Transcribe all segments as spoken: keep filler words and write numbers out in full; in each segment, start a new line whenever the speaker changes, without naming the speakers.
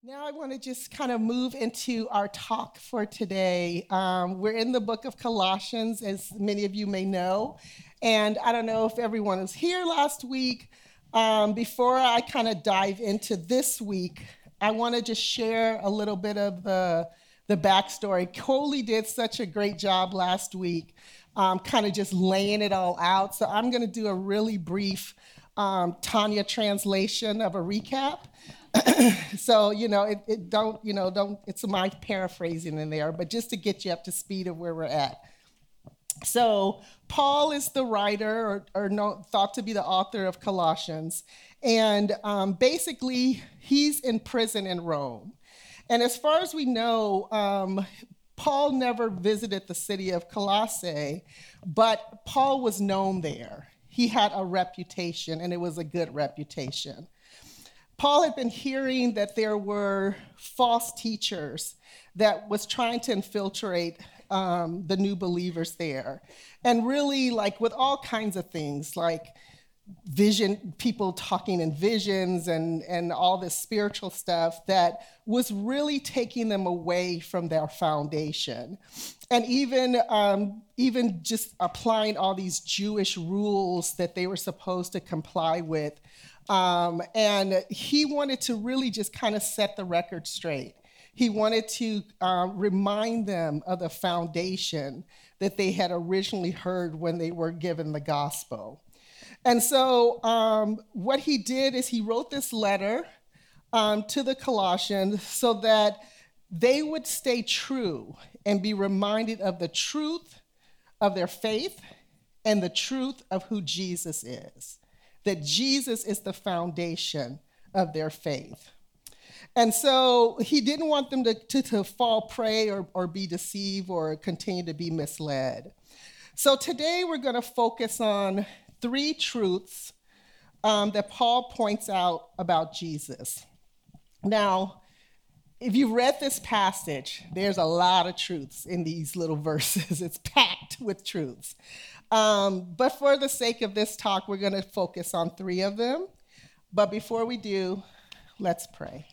Now I want to just kind of move into our talk for today. Um, we're in the book of Colossians, as many of you may know. And I don't know if everyone was here last week. Um, before I kind of dive into this week, I want to just share a little bit of the, the backstory. Coley did such a great job last week, um, kind of just laying it all out. So I'm going to do a really brief um, Tanya translation of a recap. So, you know, it, it don't, you know, don't, it's my paraphrasing in there, but just to get you up to speed of where we're at. So Paul is the writer or, or no, thought to be the author of Colossians. And um, basically, he's in prison in Rome. And as far as we know, um, Paul never visited the city of Colossae, but Paul was known there. He had a reputation, and it was a good reputation. Paul had been hearing that there were false teachers that was trying to infiltrate um, the new believers there. And really, like with all kinds of things, like vision, people talking in visions and, and all this spiritual stuff that was really taking them away from their foundation. And even, um, even just applying all these Jewish rules that they were supposed to comply with. Um, and he wanted to really just kind of set the record straight. He wanted to um, remind them of the foundation that they had originally heard when they were given the gospel. And so um, what he did is he wrote this letter um, to the Colossians so that they would stay true and be reminded of the truth of their faith and the truth of who Jesus is. That Jesus is the foundation of their faith. And so he didn't want them to, to, to fall prey or, or be deceived or continue to be misled. So today we're going to focus on three truths um, that Paul points out about Jesus. Now, if you've read this passage, there's a lot of truths in these little verses. It's packed with truths. Um, but for the sake of this talk, we're going to focus on three of them. But before we do, let's pray.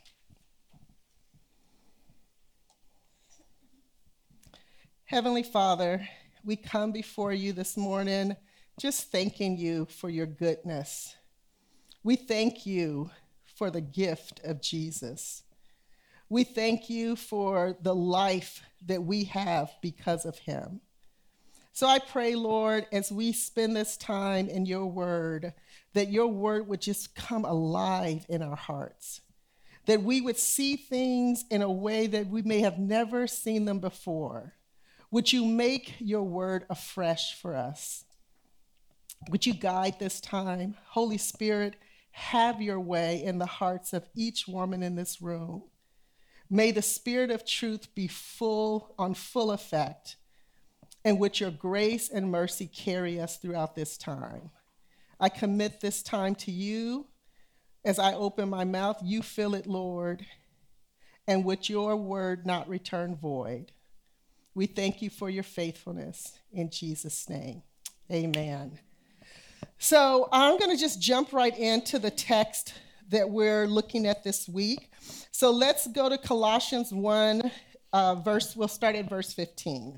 Heavenly Father, we come before you this morning just thanking you for your goodness. We thank you for the gift of Jesus. We thank you for the life that we have because of him. So I pray, Lord, as we spend this time in your word, that your word would just come alive in our hearts, that we would see things in a way that we may have never seen them before. Would you make your word afresh for us? Would you guide this time? Holy Spirit, have your way in the hearts of each woman in this room. May the spirit of truth be full, on full effect, and would your grace and mercy carry us throughout this time. I commit this time to you. As I open my mouth, you fill it, Lord, and would your word not return void. We thank you for your faithfulness in Jesus' name. Amen. So I'm going to just jump right into the text that we're looking at this week. So let's go to Colossians one, uh, verse. We'll start at verse fifteen.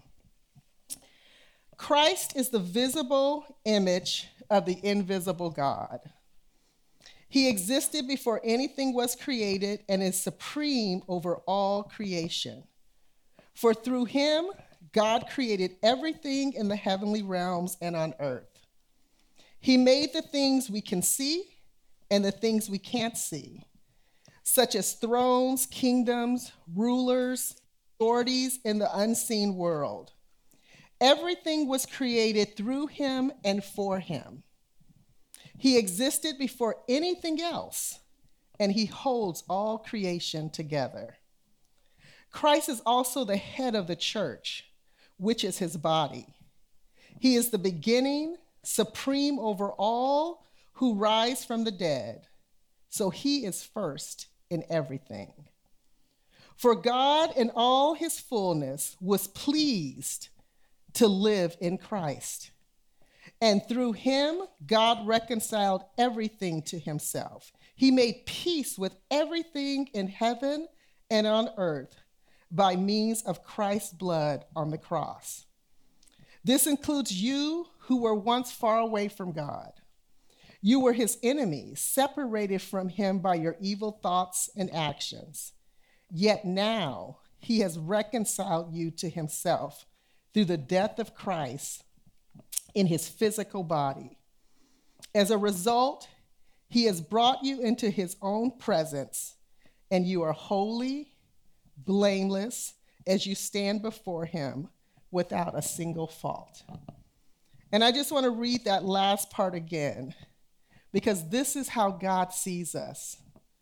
Christ is the visible image of the invisible God. He existed before anything was created and is supreme over all creation. For through him, God created everything in the heavenly realms and on earth. He made the things we can see and the things we can't see, such as thrones, kingdoms, rulers, authorities in the unseen world. Everything was created through him and for him. He existed before anything else, and he holds all creation together. Christ is also the head of the church, which is his body. He is the beginning, supreme over all who rise from the dead. So he is first in everything. For God in all his fullness was pleased to live in Christ. And through him, God reconciled everything to himself. He made peace with everything in heaven and on earth by means of Christ's blood on the cross. This includes you who were once far away from God. You were his enemies, separated from him by your evil thoughts and actions. Yet now he has reconciled you to himself through the death of Christ in his physical body. As a result, he has brought you into his own presence, and you are holy, blameless, as you stand before him without a single fault. And I just want to read that last part again, because this is how God sees us.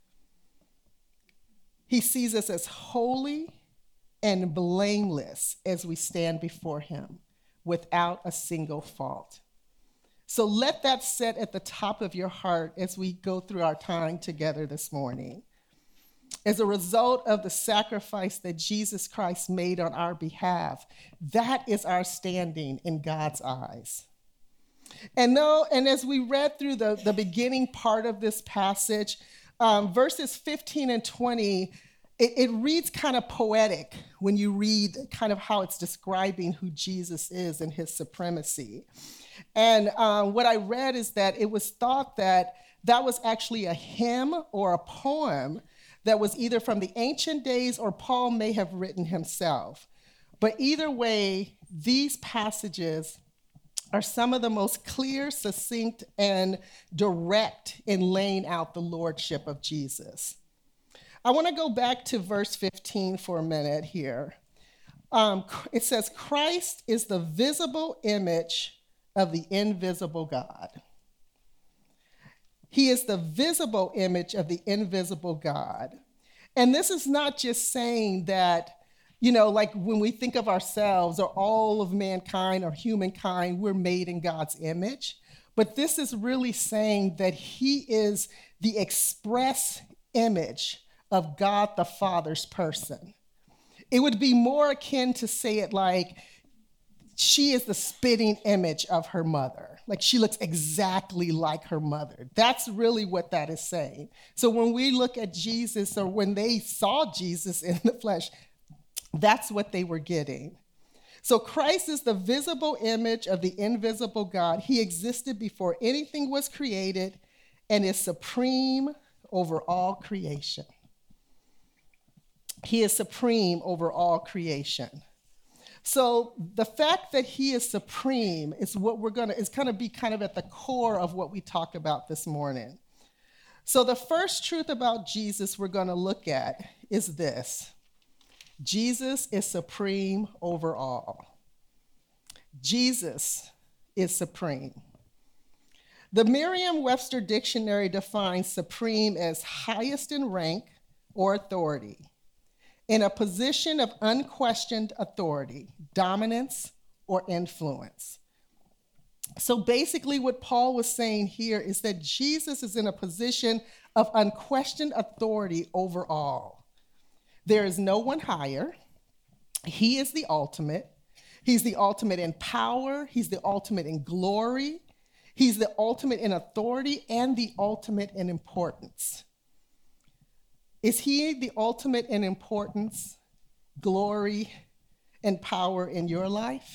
He sees us as holy and blameless as we stand before him without a single fault. So let that set at the top of your heart as we go through our time together this morning. As a result of the sacrifice that Jesus Christ made on our behalf, that is our standing in God's eyes. And no, and as we read through the, the beginning part of this passage, um, verses fifteen and twenty, it, it reads kind of poetic when you read kind of how it's describing who Jesus is and his supremacy. And um, what I read is that it was thought that that was actually a hymn or a poem that was either from the ancient days or Paul may have written himself. But either way, these passages are some of the most clear, succinct, and direct in laying out the lordship of Jesus. I want to go back to verse fifteen for a minute here. Um, it says, Christ is the visible image of the invisible God. He is the visible image of the invisible God. And this is not just saying that, you know, like when we think of ourselves or all of mankind or humankind, we're made in God's image. But this is really saying that he is the express image of God the Father's person. It would be more akin to say it like, she is the spitting image of her mother. Like she looks exactly like her mother. That's really what that is saying. So when we look at Jesus, or when they saw Jesus in the flesh, that's what they were getting. So Christ is the visible image of the invisible God. He existed before anything was created and is supreme over all creation. He is supreme over all creation. So the fact that he is supreme is what we're gonna, is gonna be kind of at the core of what we talk about this morning. So the first truth about Jesus we're gonna look at is this: Jesus is supreme over all. Jesus is supreme. The Merriam-Webster Dictionary defines supreme as highest in rank or authority, in a position of unquestioned authority, dominance, or influence. So basically what Paul was saying here is that Jesus is in a position of unquestioned authority over all. There is no one higher. He is the ultimate. He's the ultimate in power. He's the ultimate in glory. He's the ultimate in authority and the ultimate in importance. Is he the ultimate in importance, glory, and power in your life?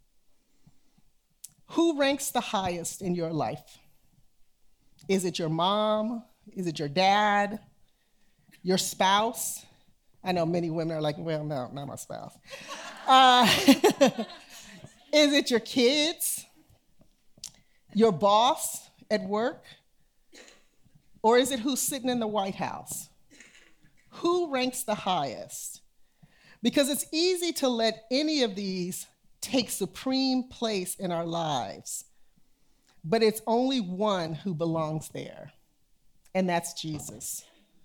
Who ranks the highest in your life? Is it your mom? Is it your dad? Your spouse? I know many women are like, well, no, not my spouse. Uh, is it your kids? Your boss at work? Or is it who's sitting in the White House? Who ranks the highest? Because it's easy to let any of these take supreme place in our lives, but it's only one who belongs there, and that's Jesus.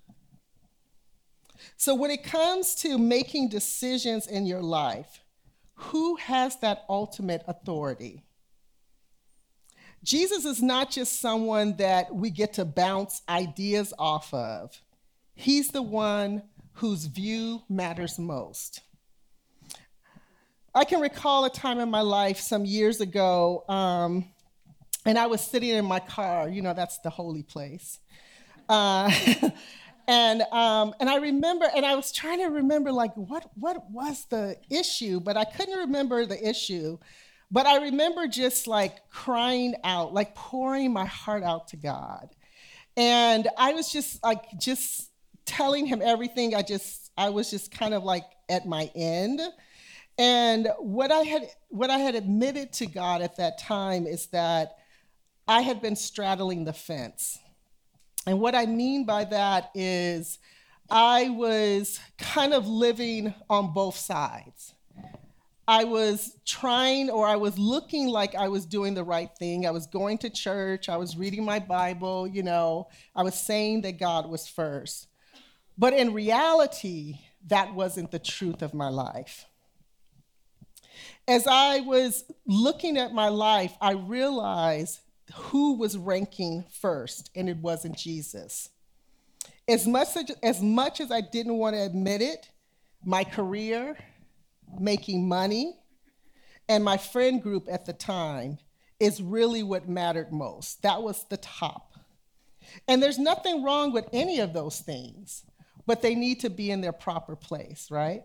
So when it comes to making decisions in your life, who has that ultimate authority? Jesus is not just someone that we get to bounce ideas off of. He's the one whose view matters most. I can recall a time in my life some years ago, um, and I was sitting in my car. You know, that's the holy place. Uh, And um, and I remember, and I was trying to remember, like, what what was the issue, but I couldn't remember the issue. But I remember just like crying out, like pouring my heart out to God. And I was just like, just telling him everything. I just, I was just kind of like at my end. And what I had, what I had admitted to God at that time is that I had been straddling the fence. And what I mean by that is I was kind of living on both sides. I was trying, or I was looking like I was doing the right thing. I was going to church. I was reading my Bible, you know. I was saying that God was first. But in reality, that wasn't the truth of my life. As I was looking at my life, I realized who was ranking first, and it wasn't Jesus. As much as, as much as I didn't want to admit it, my career, making money, and my friend group at the time is really what mattered most. That was the top. And there's nothing wrong with any of those things, but they need to be in their proper place, right?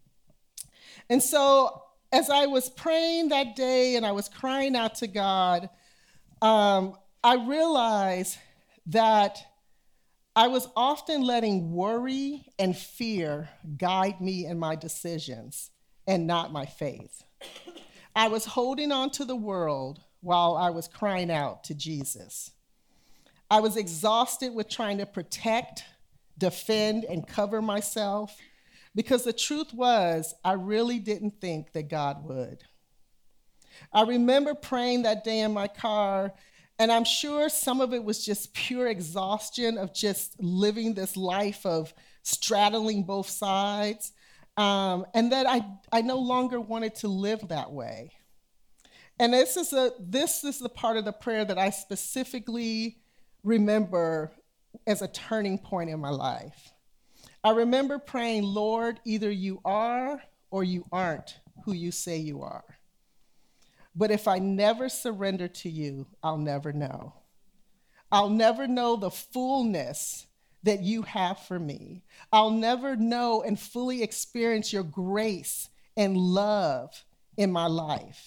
And so as I was praying that day and I was crying out to God, um, I realized that I was often letting worry and fear guide me in my decisions and not my faith. I was holding on to the world while I was crying out to Jesus. I was exhausted with trying to protect, defend, and cover myself because the truth was I really didn't think that God would. I remember praying that day in my car, and I'm sure some of it was just pure exhaustion of just living this life of straddling both sides. Um, and that I, I no longer wanted to live that way. And this is, a, this is the part of the prayer that I specifically remember as a turning point in my life. I remember praying, Lord, either you are or you aren't who you say you are. But if I never surrender to you, I'll never know. I'll never know the fullness that you have for me. I'll never know and fully experience your grace and love in my life.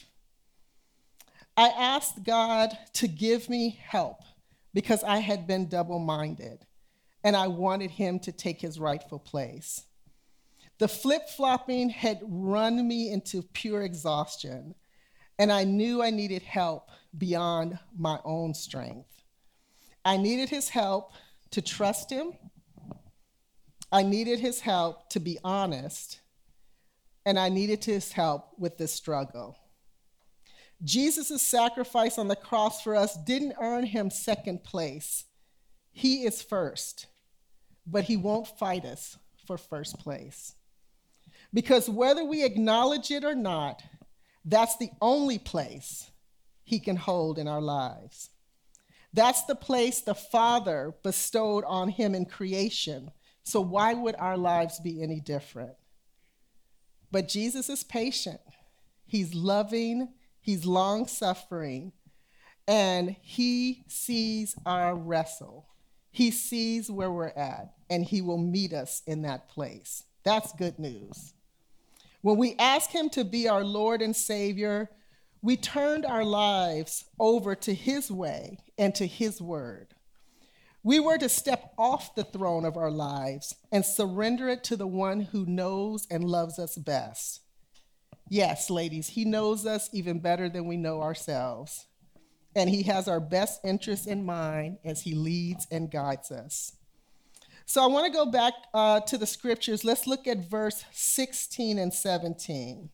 I asked God to give me help because I had been double-minded and I wanted him to take his rightful place. The flip-flopping had run me into pure exhaustion, and I knew I needed help beyond my own strength. I needed his help to trust him. I needed his help to be honest, and I needed his help with this struggle. Jesus' sacrifice on the cross for us didn't earn him second place. He is first, but he won't fight us for first place. Because whether we acknowledge it or not, that's the only place he can hold in our lives. That's the place the Father bestowed on him in creation. So why would our lives be any different? But Jesus is patient. He's loving. He's long-suffering. And he sees our wrestle. He sees where we're at, and he will meet us in that place. That's good news. When we ask him to be our Lord and Savior, we turned our lives over to his way and to his word. We were to step off the throne of our lives and surrender it to the one who knows and loves us best. Yes, ladies, he knows us even better than we know ourselves. And he has our best interests in mind as he leads and guides us. So I want to go back uh, to the scriptures. Let's look at verse sixteen and seventeen.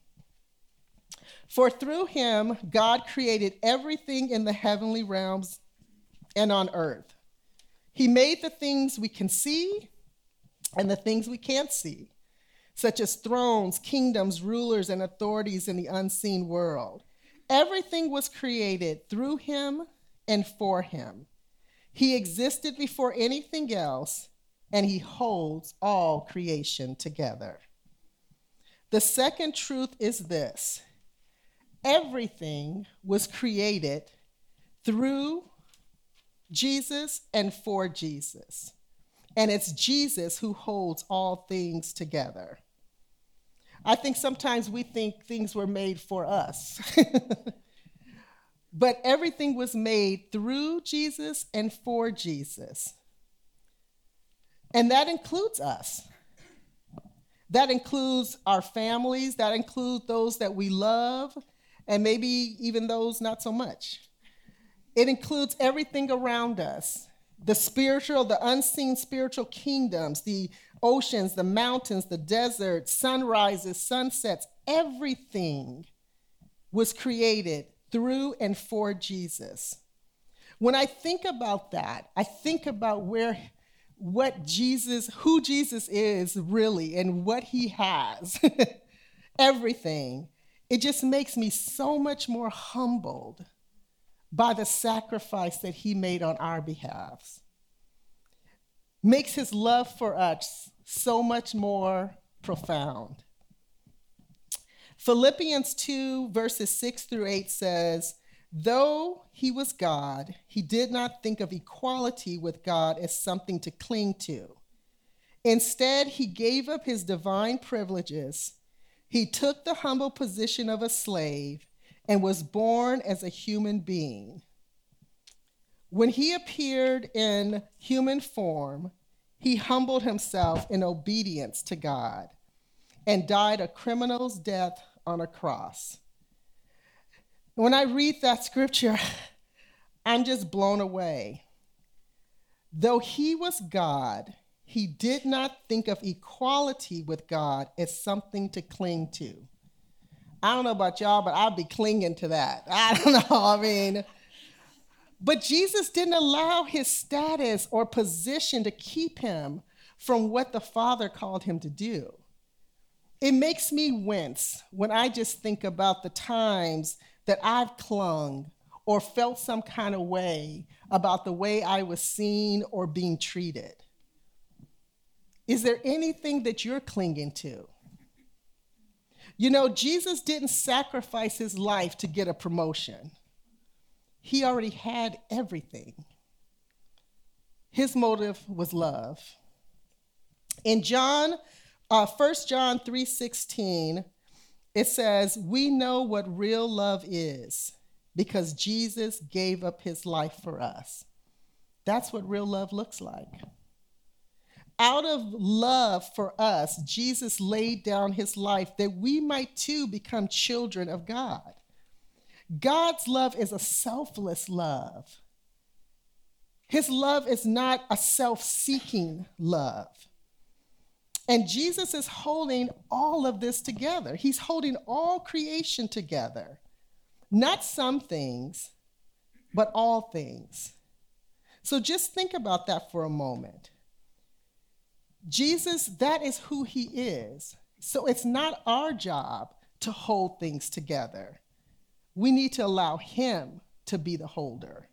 For through him, God created everything in the heavenly realms and on earth. He made the things we can see and the things we can't see, such as thrones, kingdoms, rulers, and authorities in the unseen world. Everything was created through him and for him. He existed before anything else, and he holds all creation together. The second truth is this: everything was created through Jesus and for Jesus. And it's Jesus who holds all things together. I think sometimes we think things were made for us. But everything was made through Jesus and for Jesus. And that includes us. That includes our families. That includes those that we love, and maybe even those not so much. It includes everything around us. The spiritual, the unseen spiritual kingdoms, the oceans, the mountains, the deserts, sunrises, sunsets, everything was created through and for Jesus. When I think about that, I think about where, what Jesus, who Jesus is really, and what he has, everything. It just makes me so much more humbled by the sacrifice that he made on our behalf. Makes his love for us so much more profound. Philippians two, verses six through eight says, though he was God, he did not think of equality with God as something to cling to. Instead, he gave up his divine privileges. He took the humble position of a slave and was born as a human being. When he appeared in human form, he humbled himself in obedience to God and died a criminal's death on a cross. When I read that scripture, I'm just blown away. Though he was God, he did not think of equality with God as something to cling to. I don't know about y'all, but I'd be clinging to that. I don't know, I mean, but Jesus didn't allow his status or position to keep him from what the Father called him to do. It makes me wince when I just think about the times that I've clung or felt some kind of way about the way I was seen or being treated. Is there anything that you're clinging to? You know, Jesus didn't sacrifice his life to get a promotion. He already had everything. His motive was love. In John, uh, First John three sixteen, it says, we know what real love is because Jesus gave up his life for us. That's what real love looks like. Out of love for us, Jesus laid down his life that we might too become children of God. God's love is a selfless love. His love is not a self-seeking love. And Jesus is holding all of this together. He's holding all creation together. Not some things, but all things. So just think about that for a moment. Jesus, that is who he is. So it's not our job to hold things together. We need to allow him to be the holder.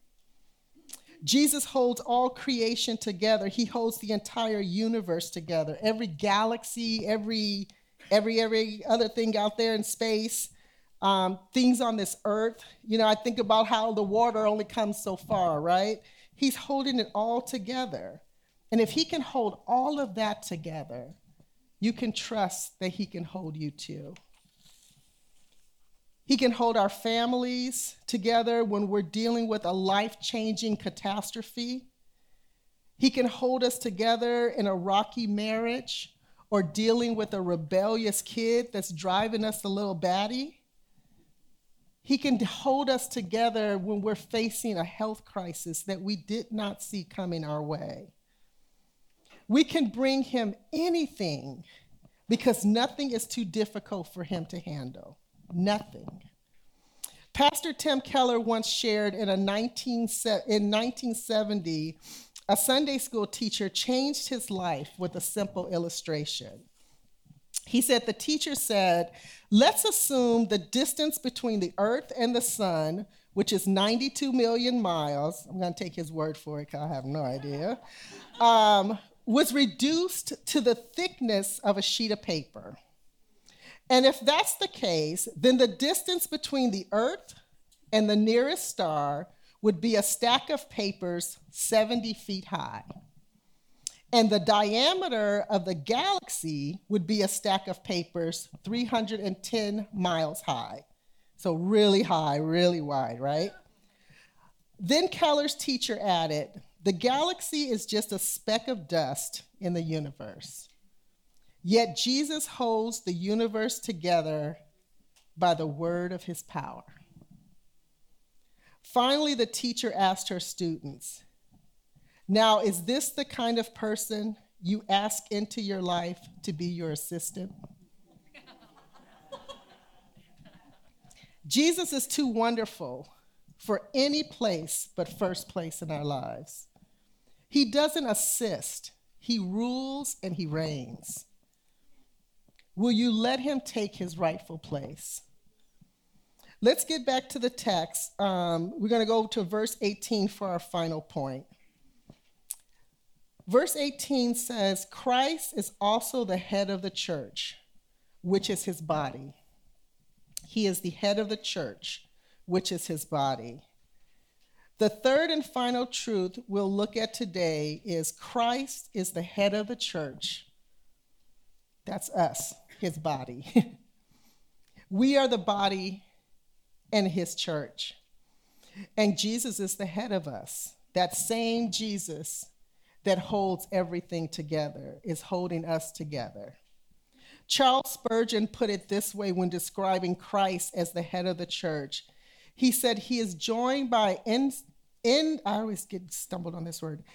Jesus holds all creation together. He holds the entire universe together. Every galaxy, every, every, every other thing out there in space, um, things on this earth. You know, I think about how the water only comes so far, right? He's holding it all together. And if he can hold all of that together, you can trust that he can hold you too. He can hold our families together when we're dealing with a life-changing catastrophe. He can hold us together in a rocky marriage or dealing with a rebellious kid that's driving us a little batty. He can hold us together when we're facing a health crisis that we did not see coming our way. We can bring him anything because nothing is too difficult for him to handle. Nothing. Pastor Tim Keller once shared in, a nineteen, in nineteen seventy, a Sunday school teacher changed his life with a simple illustration. He said, the teacher said, let's assume the distance between the earth and the sun, which is ninety-two million miles. I'm going to take his word for it because I have no idea. Um, was reduced to the thickness of a sheet of paper. And if that's the case, then the distance between the earth and the nearest star would be a stack of papers seventy feet high. And the diameter of the galaxy would be a stack of papers three hundred ten miles high. So really high, really wide, right? Then Keller's teacher added, the galaxy is just a speck of dust in the universe. Yet Jesus holds the universe together by the word of his power. Finally, the teacher asked her students, now, is this the kind of person you ask into your life to be your assistant? Jesus is too wonderful for any place but first place in our lives. He doesn't assist, he rules and he reigns. Will you let him take his rightful place? Let's get back to the text. Um, we're going to go to verse eighteen for our final point. Verse eighteen says, Christ is also the head of the church, which is his body. He is the head of the church, which is his body. The third and final truth we'll look at today is Christ is the head of the church. That's us, his body. We are the body and his church. And Jesus is the head of us. That same Jesus that holds everything together is holding us together. Charles Spurgeon put it this way when describing Christ as the head of the church. He said he is joined by, in, in I always get stumbled on this word,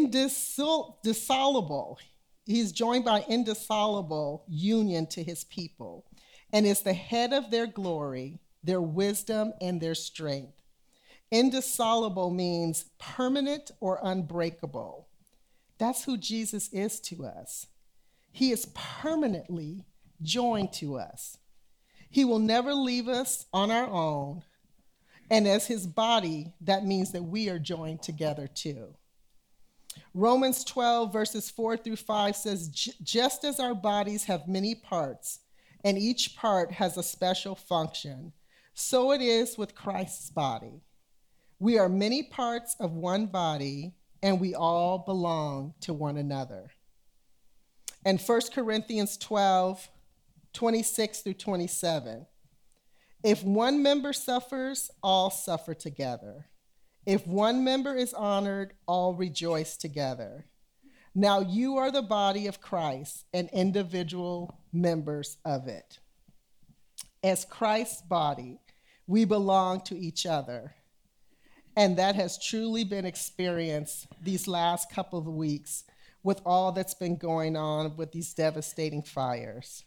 indissoluble. He's joined by indissoluble union to his people and is the head of their glory, their wisdom, and their strength. Indissoluble means permanent or unbreakable. That's who Jesus is to us. He is permanently joined to us. He will never leave us on our own. And as his body, that means that we are joined together too. Romans twelve, verses four through five says, just as our bodies have many parts, and each part has a special function, so it is with Christ's body. We are many parts of one body, and we all belong to one another. And First Corinthians twelve, twenty-six through twenty-seven. If one member suffers, all suffer together. If one member is honored, all rejoice together. Now you are the body of Christ and individual members of it. As Christ's body, we belong to each other. And that has truly been experienced these last couple of weeks with all that's been going on with these devastating fires.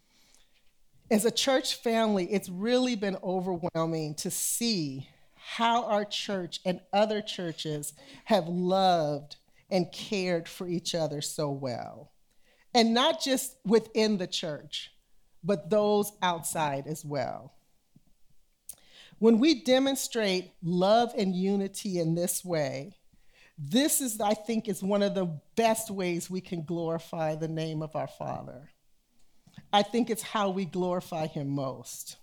As a church family, it's really been overwhelming to see how our church and other churches have loved and cared for each other so well. And not just within the church, but those outside as well. When we demonstrate love and unity in this way, this is, I think, is one of the best ways we can glorify the name of our Father. I think it's how we glorify him most.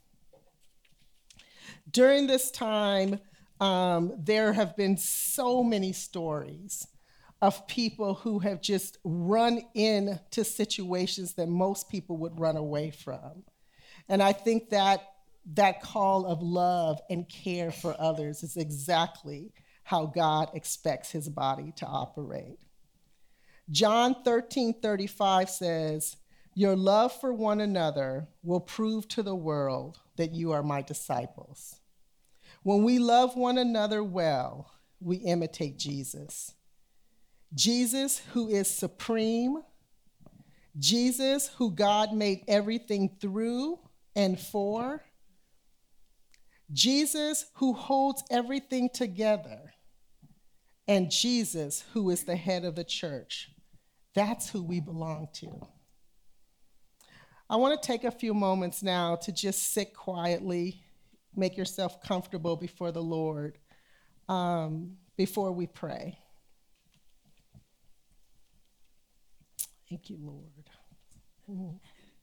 During this time, um, there have been so many stories of people who have just run into situations that most people would run away from. And I think that that call of love and care for others is exactly how God expects his body to operate. John thirteen thirty-five says, your love for one another will prove to the world that you are my disciples. When we love one another well, we imitate Jesus. Jesus, who is supreme, Jesus, who God made everything through and for, Jesus, who holds everything together, and Jesus, who is the head of the church. That's who we belong to. I want to take a few moments now to just sit quietly, make yourself comfortable before the Lord, um, before we pray. Thank you, Lord. Mm.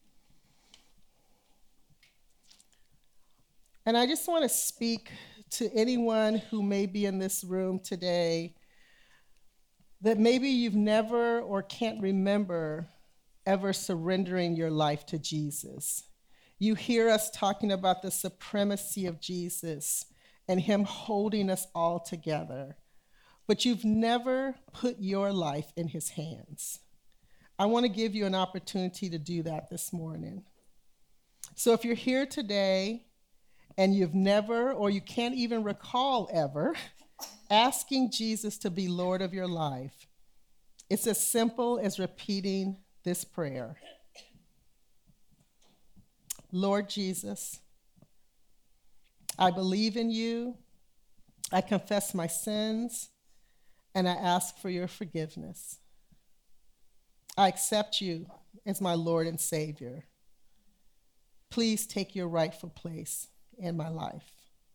And I just want to speak to anyone who may be in this room today that maybe you've never or can't remember ever surrendering your life to Jesus. You hear us talking about the supremacy of Jesus and him holding us all together, but you've never put your life in his hands. I want to give you an opportunity to do that this morning. So if you're here today and you've never, or you can't even recall ever, asking Jesus to be Lord of your life, it's as simple as repeating this prayer. Lord Jesus, I believe in you, I confess my sins, and I ask for your forgiveness. I accept you as my Lord and Savior. Please take your rightful place in my life.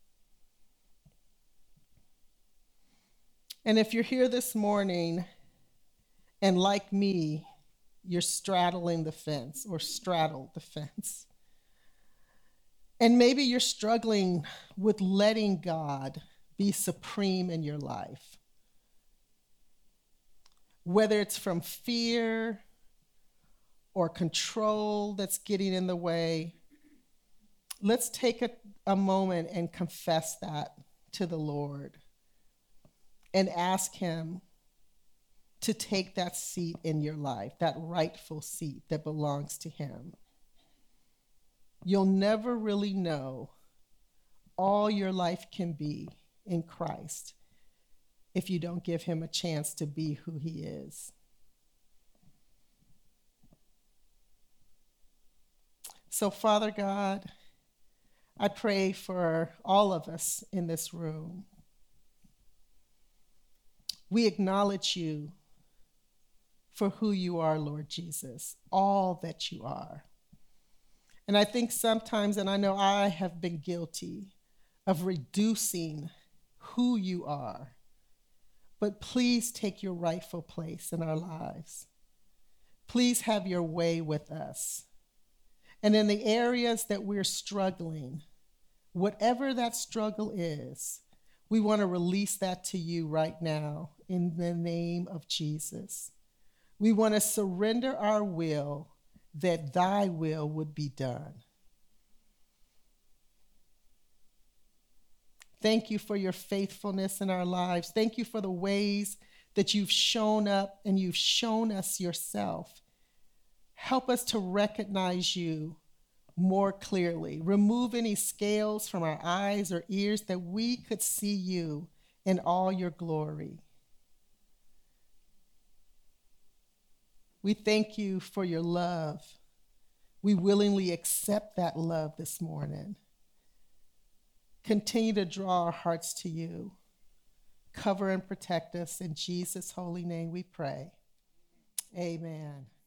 And if you're here this morning and like me, you're straddling the fence or straddled the fence, and maybe you're struggling with letting God be supreme in your life, whether it's from fear or control that's getting in the way, let's take a, a moment and confess that to the Lord and ask him to take that seat in your life, that rightful seat that belongs to him. You'll never really know all your life can be in Christ if you don't give him a chance to be who he is. So, Father God, I pray for all of us in this room. We acknowledge you for who you are, Lord Jesus, all that you are. And I think sometimes, and I know I have been guilty of reducing who you are, but please take your rightful place in our lives. Please have your way with us. And in the areas that we're struggling, whatever that struggle is, we want to release that to you right now in the name of Jesus. We want to surrender our will that thy will would be done. Thank you for your faithfulness in our lives. Thank you for the ways that you've shown up and you've shown us yourself. Help us to recognize you more clearly. Remove any scales from our eyes or ears that we could see you in all your glory. We thank you for your love. We willingly accept that love this morning. Continue to draw our hearts to you. Cover and protect us. In Jesus' holy name we pray. Amen.